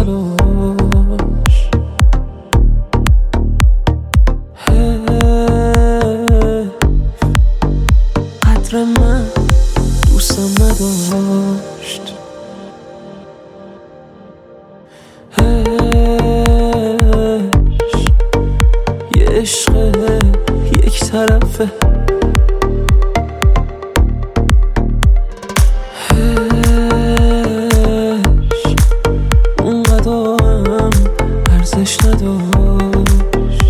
براش. قدر من دوستم نداشت. یه عشق یک طرفه. اونقدر هم ارزش نداشت.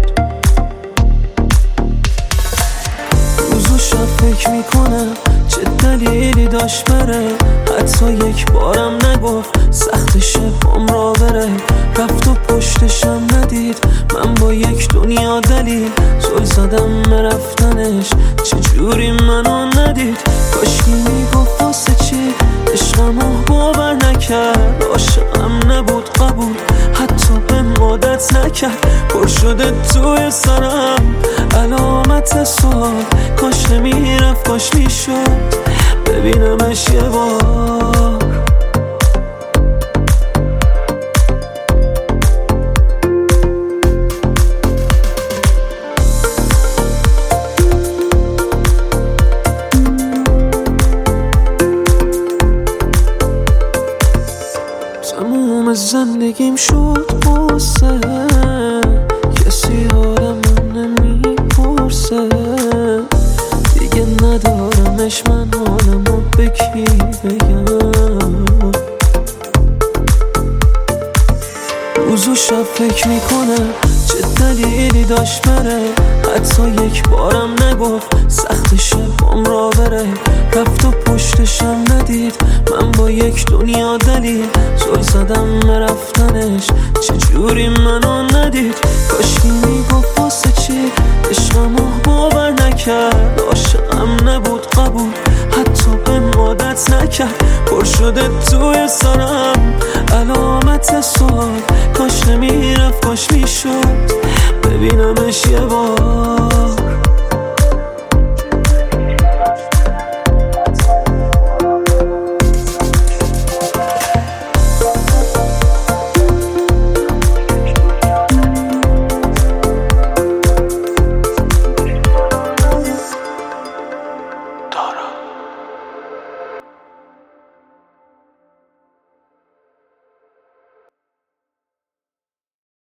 روز و شب فکر میکنم چه دلیلی داشت بره، حتی یک بارم نگفت سختشه بام را بره. رفت و پشتشم ندید، من با یک دنیا دلیل زل زدم به رفتنش. چجوری منو ندید؟ کاشکی میگفت واسه چی عشقمو باور نکرد. عاشقم نبود قبول، حتی به عادت نکرد. پر شده توی سرم علامت سوال، کاش نمیرفت کاش میشد ببینمش یه بار. تموم زندگیم شد قصه، کسی حالم نمیپرسه. دیگه ندارمش، من حالمو به کی بگم؟ روز و شب فکر میکنم چه دلیلی داشت بره، حتی یک بارم نگفت سختشه بام را بره. رفت و پشتشم ندید، من با یک دنیا دلیل زل زدم به رفتنش. چجوری منو ندید؟ کاشکی میگفت واسه چی عشقمو باور نکرد. عاشقم نبود قبول، حتی به عادت نکرد. پر شده توی سرم علامت سوال، کاش نمیرفت کاش میشد ببینمش یه بار.